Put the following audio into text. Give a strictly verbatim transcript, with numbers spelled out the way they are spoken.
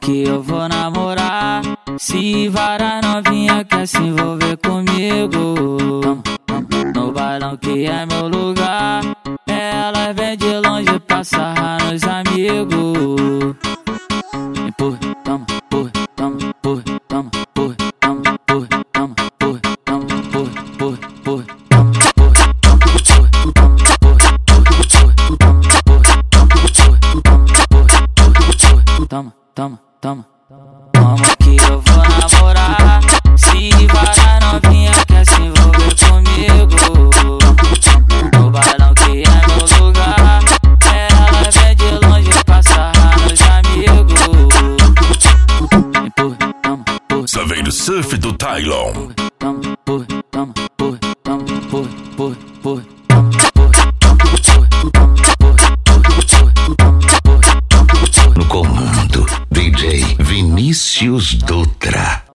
que eu vou namorar. Se várias novinha quer se envolver comigo, no bailão que é meu lugar, ela vem de longe pra sarrar nos amigos. Empurra, toma, empurra, toma, empurra, toma, empurra, toma, empurra, toma, empurra, toma, empurra, empurra, empurra, toma, empurra, toma, empurra, toma, empurra, toma, toma, toma, toma que eu vou namorar. Se várias novinha quer se envolver comigo, no bailão que é meu lugar, ela vem de longe pra sarrar nos amigos. Empurra, toma, empurra. Saveiro Surf do Tylon. Toma, empurra, toma, empurra, toma, empurra, empurra, empurra. No comando, D J Vinícius Dutra.